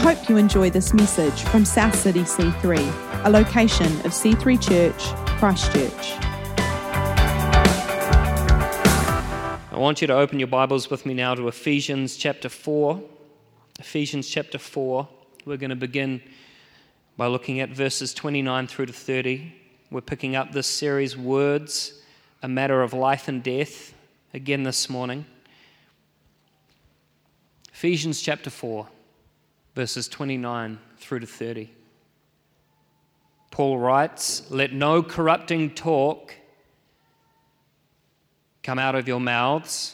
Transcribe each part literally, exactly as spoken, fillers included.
hope you enjoy this message from South City C three, a location of C three Church, Christchurch. I want you to open your Bibles with me now to Ephesians chapter four. Ephesians chapter four. We're going to begin by looking at verses twenty-nine through to thirty. We're picking up this series, Words, a Matter of Life and Death, again this morning. Ephesians chapter four, verses twenty-nine through to thirty. Paul writes, "Let no corrupting talk come out of your mouths,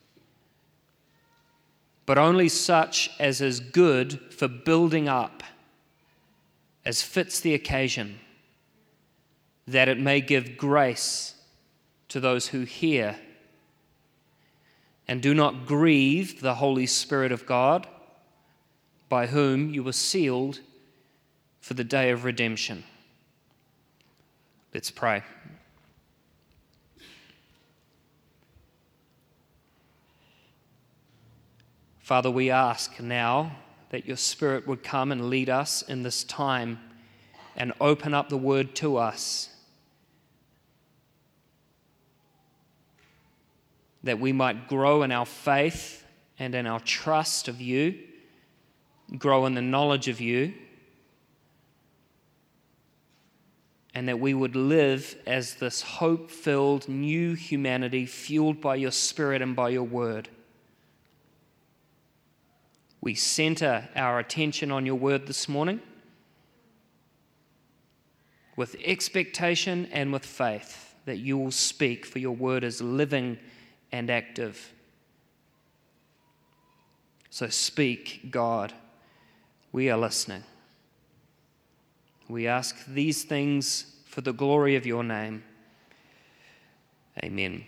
but only such as is good for building up, as fits the occasion, that it may give grace to those who hear. And do not grieve the Holy Spirit of God, by whom you were sealed for the day of redemption." Let's pray. Father, we ask now that your Spirit would come and lead us in this time and open up the word to us, that we might grow in our faith and in our trust of you, grow in the knowledge of you, and that we would live as this hope-filled new humanity fueled by your Spirit and by your word. We center our attention on your word this morning with expectation and with faith that you will speak, for your word is living and active. So speak, God. We are listening. We ask these things for the glory of your name. Amen.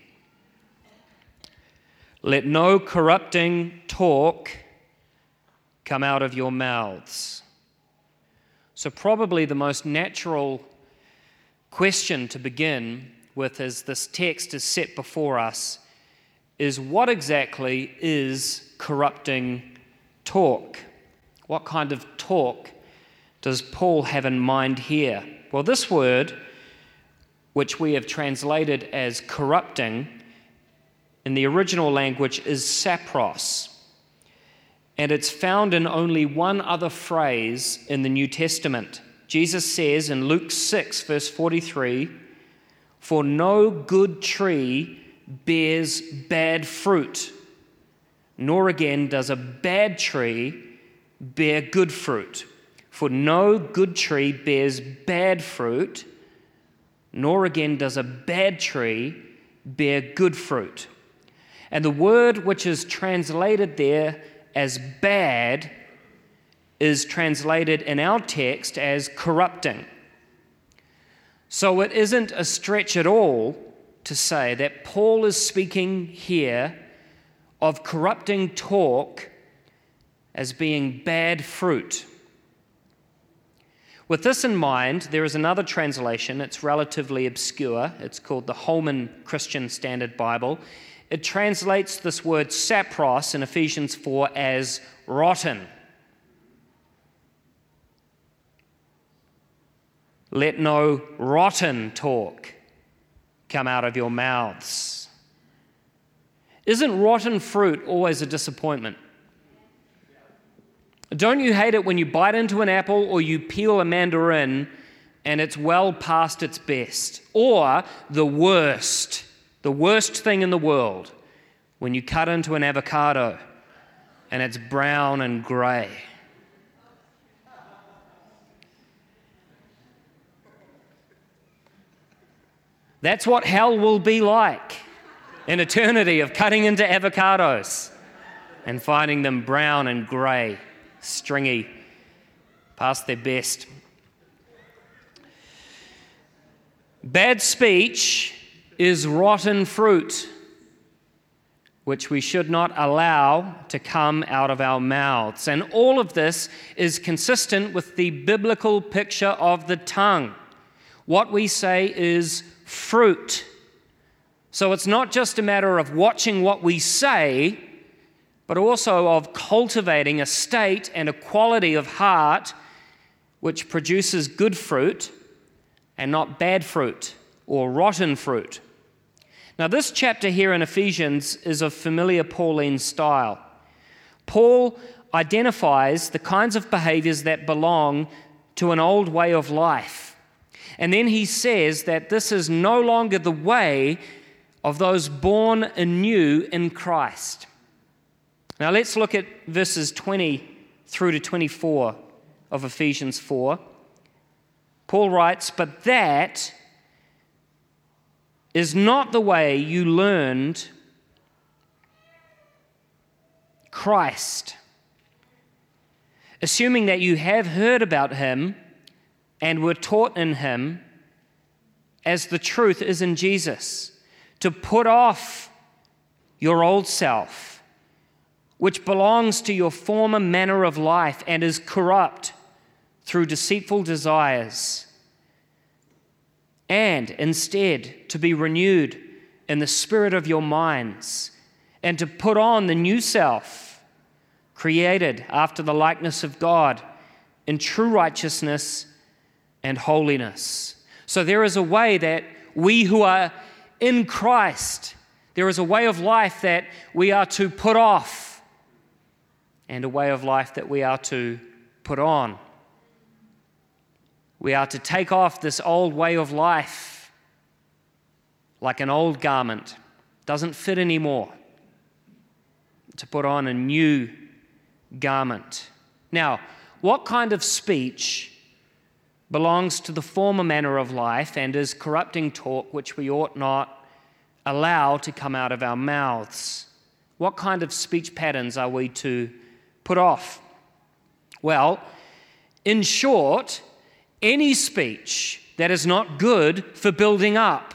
Let no corrupting talk come out of your mouths. So probably the most natural question to begin with as this text is set before us is, what exactly is corrupting talk? What kind of talk does Paul have in mind here? Well, this word, which we have translated as corrupting, in the original language is sapros. And it's found in only one other phrase in the New Testament. Jesus says in Luke six, verse forty-three, "For no good tree bears bad fruit, nor again does a bad tree bear good fruit. For no good tree bears bad fruit, nor again does a bad tree bear good fruit." And the word which is translated there as bad is translated in our text as corrupting. So it isn't a stretch at all to say that Paul is speaking here of corrupting talk as being bad fruit. With this in mind, there is another translation. It's relatively obscure. It's called the Holman Christian Standard Bible. It translates this word sapros in Ephesians four as rotten. Let no rotten talk come out of your mouths. Isn't rotten fruit always a disappointment? Don't you hate it when you bite into an apple or you peel a mandarin and it's well past its best? Or the worst, the worst thing in the world, when you cut into an avocado and it's brown and grey. That's what hell will be like, an eternity of cutting into avocados and finding them brown and grey, stringy, past their best. Bad speech is rotten fruit, which we should not allow to come out of our mouths. And all of this is consistent with the biblical picture of the tongue. What we say is fruit. So it's not just a matter of watching what we say, but also of cultivating a state and a quality of heart which produces good fruit and not bad fruit or rotten fruit. Now, this chapter here in Ephesians is of familiar Pauline style. Paul identifies the kinds of behaviors that belong to an old way of life. And then he says that this is no longer the way of those born anew in Christ. Now let's look at verses twenty through to twenty-four of Ephesians four. Paul writes, "But that is not the way you learned Christ, assuming that you have heard about him and were taught in him as the truth is in Jesus, to put off your old self, which belongs to your former manner of life and is corrupt through deceitful desires, and instead to be renewed in the spirit of your minds, and to put on the new self, created after the likeness of God in true righteousness and holiness." So there is a way that we who are in Christ, there is a way of life that we are to put off and a way of life that we are to put on. We are to take off this old way of life like an old garment. Doesn't fit anymore. To put on a new garment. Now, what kind of speech belongs to the former manner of life and is corrupting talk which we ought not allow to come out of our mouths? What kind of speech patterns are we to put off? Well, in short, any speech that is not good for building up.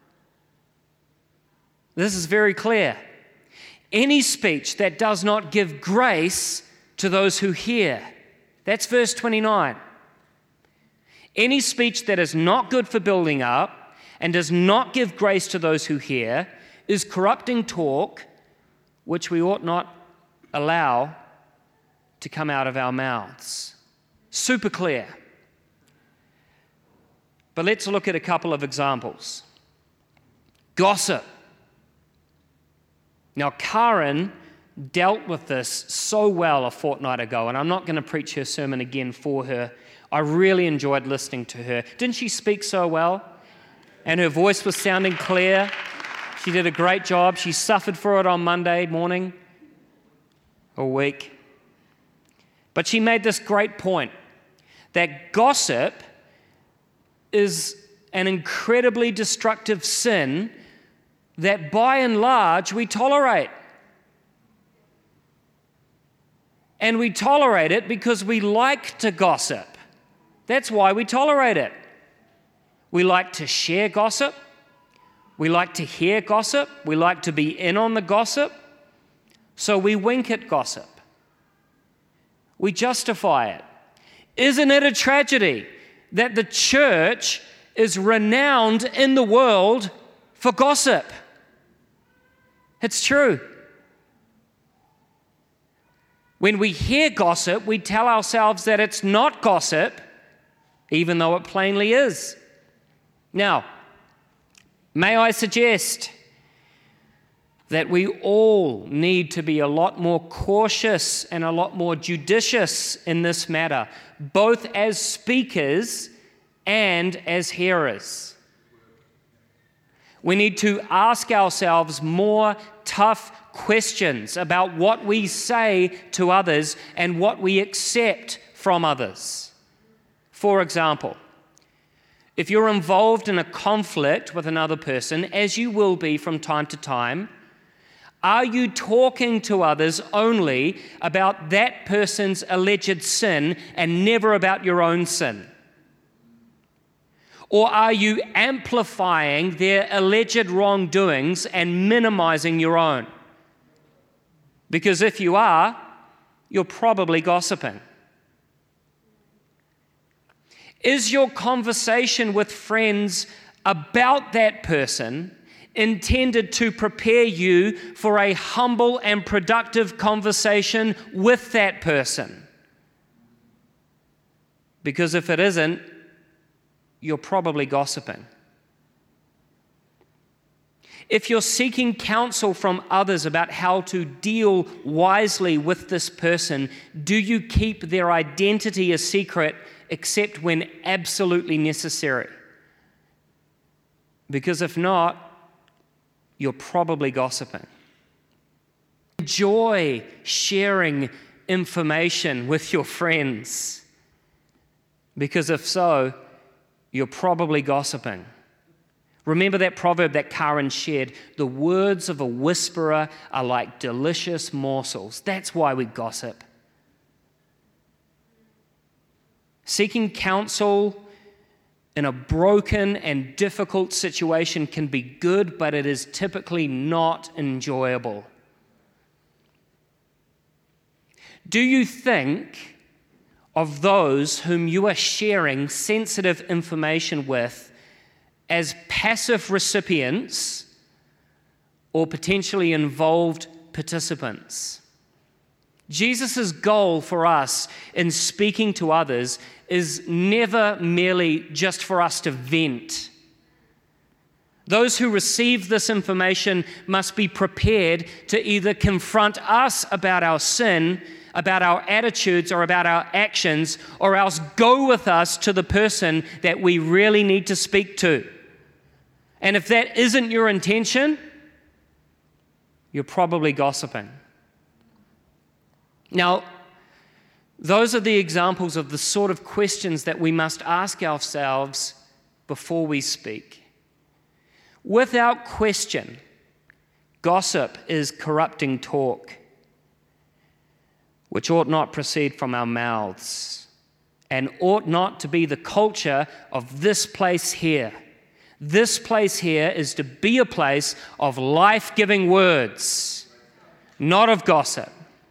This is very clear. Any speech that does not give grace to those who hear. That's verse twenty-nine. Any speech that is not good for building up and does not give grace to those who hear is corrupting talk, which we ought not allow to come out of our mouths. Super clear. But let's look at a couple of examples. Gossip. Now, Karen dealt with this so well a fortnight ago, and I'm not going to preach her sermon again for her. I really enjoyed listening to her. Didn't she speak so well? And her voice was sounding clear. She did a great job. She suffered for it on Monday morning or week. But she made this great point that gossip is an incredibly destructive sin that by and large we tolerate. And we tolerate it because we like to gossip. That's why we tolerate it. We like to share gossip. We like to hear gossip. We like to be in on the gossip. So we wink at gossip. We justify it. Isn't it a tragedy that the church is renowned in the world for gossip? It's true. When we hear gossip, we tell ourselves that it's not gossip, even though it plainly is. Now, may I suggest that we all need to be a lot more cautious and a lot more judicious in this matter, both as speakers and as hearers. We need to ask ourselves more tough questions about what we say to others and what we accept from others. For example, if you're involved in a conflict with another person, as you will be from time to time, are you talking to others only about that person's alleged sin and never about your own sin? Or are you amplifying their alleged wrongdoings and minimizing your own? Because if you are, you're probably gossiping. Is your conversation with friends about that person intended to prepare you for a humble and productive conversation with that person. Because if it isn't, you're probably gossiping. If you're seeking counsel from others about how to deal wisely with this person, do you keep their identity a secret except when absolutely necessary? Because if not, you're probably gossiping. Enjoy sharing information with your friends. Because if so, you're probably gossiping. Remember that proverb that Karen shared, the words of a whisperer are like delicious morsels. That's why we gossip. Seeking counsel in a broken and difficult situation can be good, but it is typically not enjoyable. Do you think of those whom you are sharing sensitive information with as passive recipients or potentially involved participants? Jesus' goal for us in speaking to others is never merely just for us to vent. Those who receive this information must be prepared to either confront us about our sin, about our attitudes, or about our actions, or else go with us to the person that we really need to speak to. And if that isn't your intention, you're probably gossiping. Now, those are the examples of the sort of questions that we must ask ourselves before we speak. Without question, gossip is corrupting talk, which ought not proceed from our mouths, and ought not to be the culture of this place here. This place here is to be a place of life-giving words, not of gossip.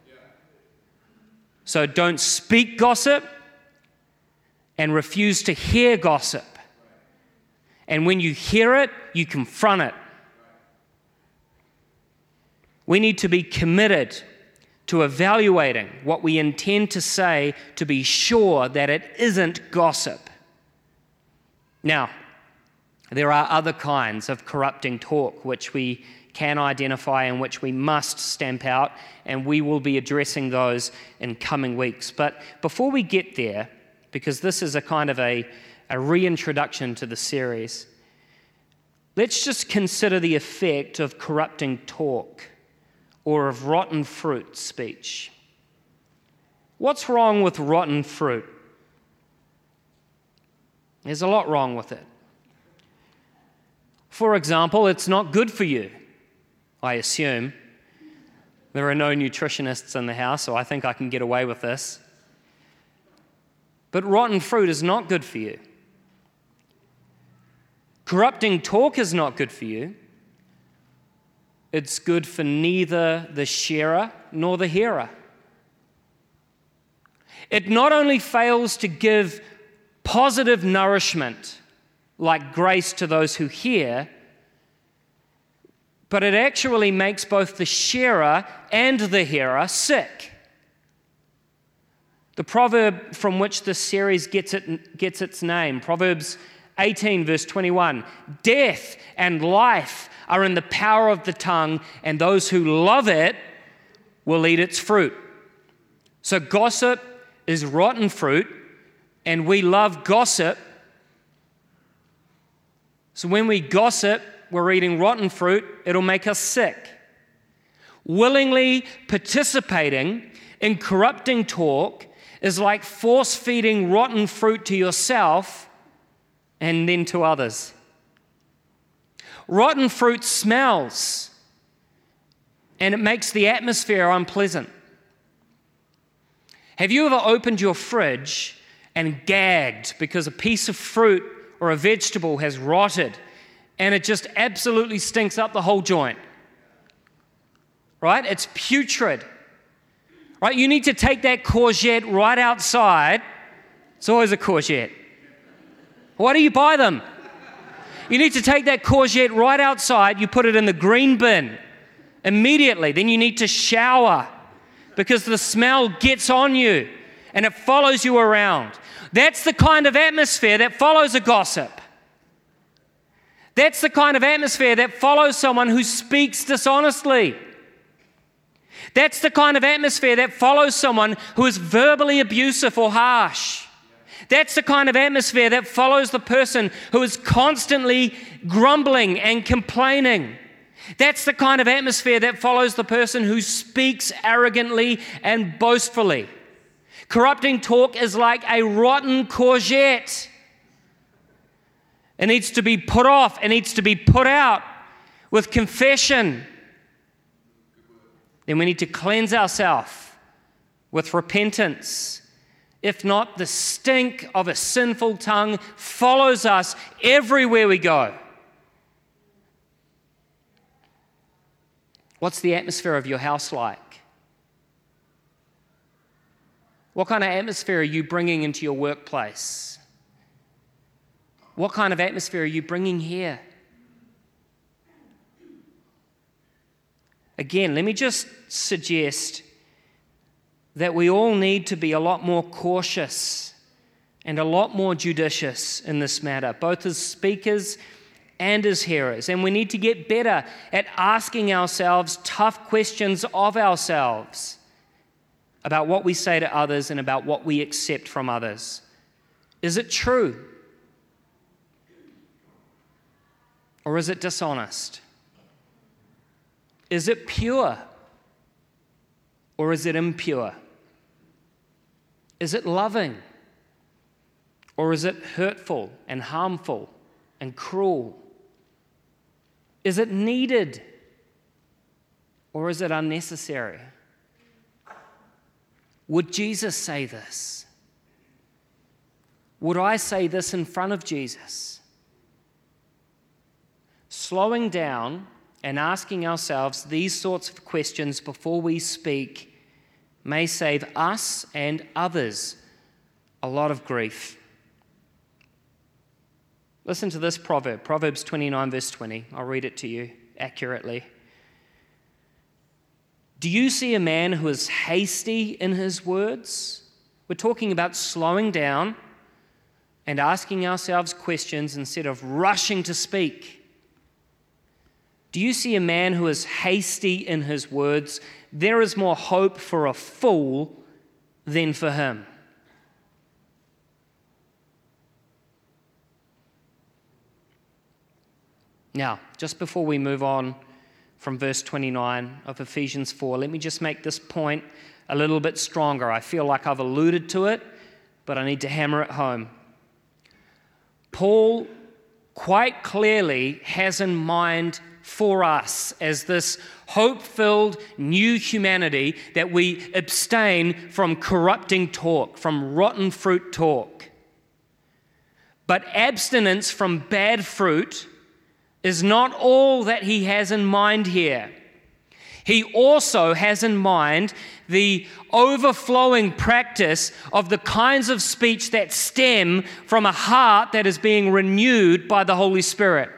So don't speak gossip and refuse to hear gossip. And when you hear it, you confront it. We need to be committed to evaluating what we intend to say to be sure that it isn't gossip. Now, there are other kinds of corrupting talk which we can identify and which we must stamp out, and we will be addressing those in coming weeks. But before we get there, because this is a kind of a, a reintroduction to the series, let's just consider the effect of corrupting talk or of rotten fruit speech. What's wrong with rotten fruit? There's a lot wrong with it. For example, it's not good for you, I assume. There are no nutritionists in the house, so I think I can get away with this. But rotten fruit is not good for you. Corrupting talk is not good for you. It's good for neither the sharer nor the hearer. It not only fails to give positive nourishment, like grace to those who hear, but it actually makes both the sharer and the hearer sick. The proverb from which this series gets it, gets its name, Proverbs eighteen, verse twenty-one, death and life are in the power of the tongue, and those who love it will eat its fruit. So gossip is rotten fruit, and we love gossip. So when we gossip, we're eating rotten fruit, it'll make us sick. Willingly participating in corrupting talk is like force-feeding rotten fruit to yourself and then to others. Rotten fruit smells, and it makes the atmosphere unpleasant. Have you ever opened your fridge and gagged because a piece of fruit or a vegetable has rotted and it just absolutely stinks up the whole joint? Right? It's putrid. Right? You need to take that courgette right outside. It's always a courgette. Why do you buy them? You need to take that courgette right outside, you put it in the green bin immediately. Then you need to shower because the smell gets on you and it follows you around. That's the kind of atmosphere that follows a gossip. That's the kind of atmosphere that follows someone who speaks dishonestly. That's the kind of atmosphere that follows someone who is verbally abusive or harsh. That's the kind of atmosphere that follows the person who is constantly grumbling and complaining. That's the kind of atmosphere that follows the person who speaks arrogantly and boastfully. Corrupting talk is like a rotten courgette. It needs to be put off. It needs to be put out with confession. Then we need to cleanse ourselves with repentance. If not, the stink of a sinful tongue follows us everywhere we go. What's the atmosphere of your house like? What kind of atmosphere are you bringing into your workplace? What kind of atmosphere are you bringing here? Again, let me just suggest that we all need to be a lot more cautious and a lot more judicious in this matter, both as speakers and as hearers. And we need to get better at asking ourselves tough questions of ourselves about what we say to others and about what we accept from others. Is it true? Or is it dishonest? Is it pure? Or is it impure? Is it loving? Or is it hurtful and harmful and cruel? Is it needed? Or is it unnecessary? Would Jesus say this? Would I say this in front of Jesus? Slowing down and asking ourselves these sorts of questions before we speak may save us and others a lot of grief. Listen to this proverb, Proverbs twenty-nine, verse twenty. I'll read it to you accurately. Do you see a man who is hasty in his words? We're talking about slowing down and asking ourselves questions instead of rushing to speak. Do you see a man who is hasty in his words? There is more hope for a fool than for him. Now, just before we move on from verse twenty-nine of Ephesians four, let me just make this point a little bit stronger. I feel like I've alluded to it, but I need to hammer it home. Paul quite clearly has in mind for us as this hope-filled new humanity that we abstain from corrupting talk, from rotten fruit talk. But abstinence from bad fruit is not all that he has in mind here. He also has in mind the overflowing practice of the kinds of speech that stem from a heart that is being renewed by the Holy Spirit.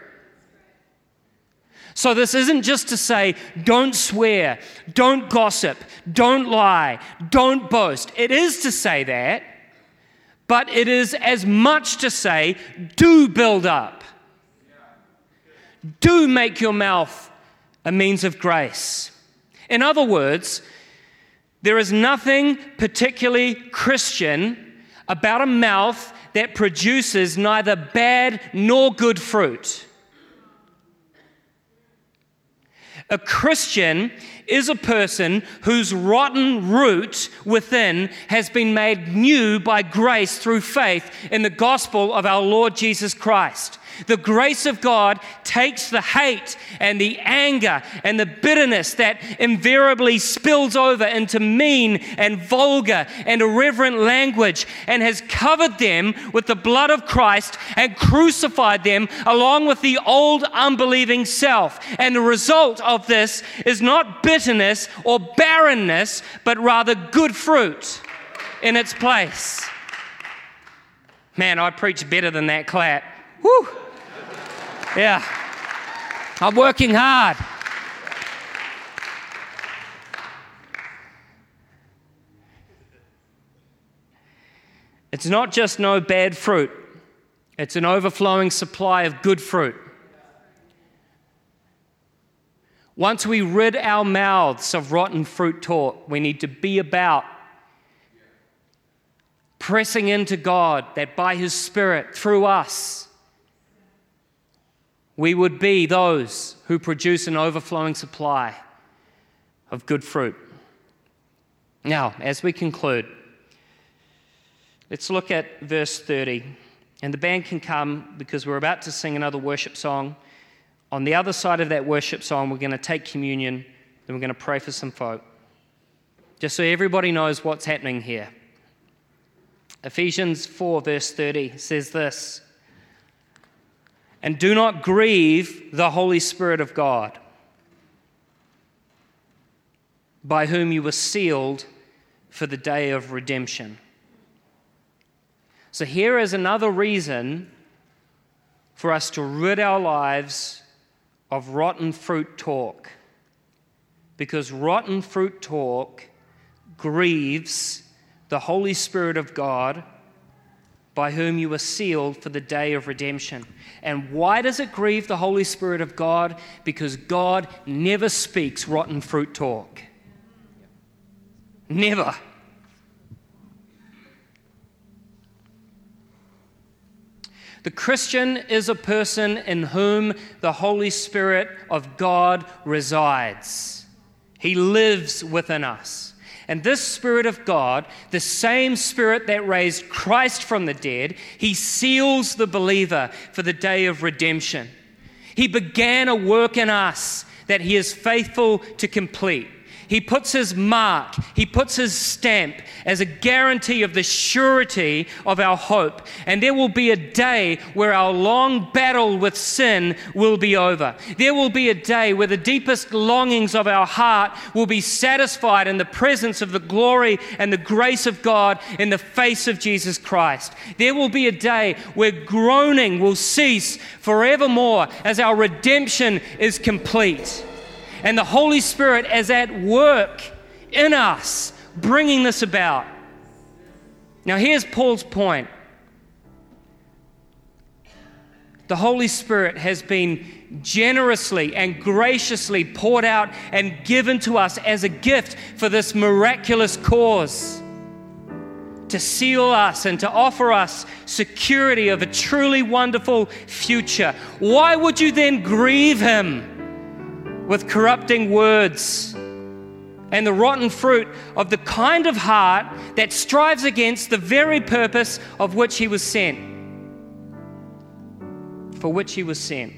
So this isn't just to say, don't swear, don't gossip, don't lie, don't boast. It is to say that, but it is as much to say, do build up. Do make your mouth a means of grace. In other words, there is nothing particularly Christian about a mouth that produces neither bad nor good fruit. A Christian is a person whose rotten root within has been made new by grace through faith in the gospel of our Lord Jesus Christ. The grace of God takes the hate and the anger and the bitterness that invariably spills over into mean and vulgar and irreverent language and has covered them with the blood of Christ and crucified them along with the old unbelieving self. And the result of this is not bitterness or barrenness, but rather good fruit in its place. Man, I preach better than that clap. Woo! Yeah. I'm working hard. It's not just no bad fruit. It's an overflowing supply of good fruit. Once we rid our mouths of rotten fruit talk, we need to be about pressing into God that by His Spirit, through us, we would be those who produce an overflowing supply of good fruit. Now, as we conclude, let's look at verse thirty. And the band can come because we're about to sing another worship song. On the other side of that worship song, we're going to take communion, then we're going to pray for some folk. Just so everybody knows what's happening here. Ephesians four, verse thirty says this, "And do not grieve the Holy Spirit of God, by whom you were sealed for the day of redemption." So here is another reason for us to rid our lives of rotten fruit talk. Because rotten fruit talk grieves the Holy Spirit of God, by whom you were sealed for the day of redemption. And why does it grieve the Holy Spirit of God? Because God never speaks rotten fruit talk. Never. The Christian is a person in whom the Holy Spirit of God resides. He lives within us. And this Spirit of God, the same Spirit that raised Christ from the dead, He seals the believer for the day of redemption. He began a work in us that He is faithful to complete. He puts His mark, He puts His stamp as a guarantee of the surety of our hope. And there will be a day where our long battle with sin will be over. There will be a day where the deepest longings of our heart will be satisfied in the presence of the glory and the grace of God in the face of Jesus Christ. There will be a day where groaning will cease forevermore as our redemption is complete. And the Holy Spirit is at work in us, bringing this about. Now here's Paul's point. The Holy Spirit has been generously and graciously poured out and given to us as a gift for this miraculous cause, to seal us and to offer us security of a truly wonderful future. Why would you then grieve Him with corrupting words and the rotten fruit of the kind of heart that strives against the very purpose of which He was sent, for which He was sent?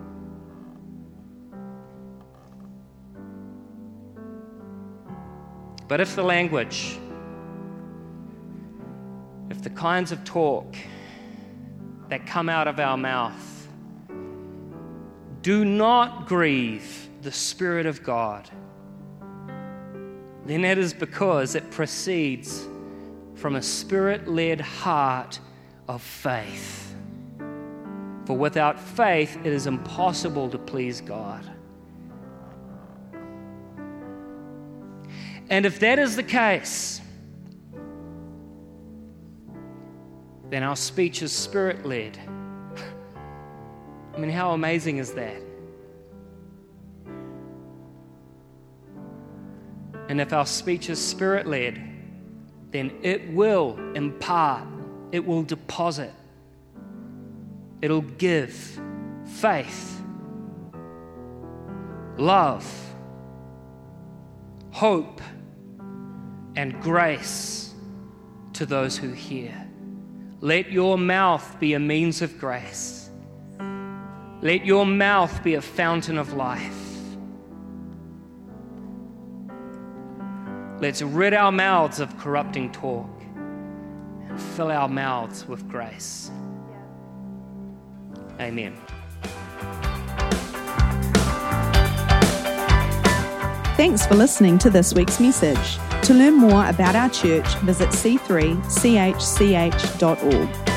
But if the language, if the kinds of talk that come out of our mouth do not grieve the Spirit of God, then it is because it proceeds from a Spirit-led heart of faith. For without faith, it is impossible to please God. And if that is the case, then our speech is Spirit-led. I mean, how amazing is that? And if our speech is Spirit-led, then it will impart, it will deposit, it'll give faith, love, hope, and grace to those who hear. Let your mouth be a means of grace. Let your mouth be a fountain of life. Let's rid our mouths of corrupting talk and fill our mouths with grace. Amen. Thanks for listening to this week's message. To learn more about our church, visit c three c h c h dot org.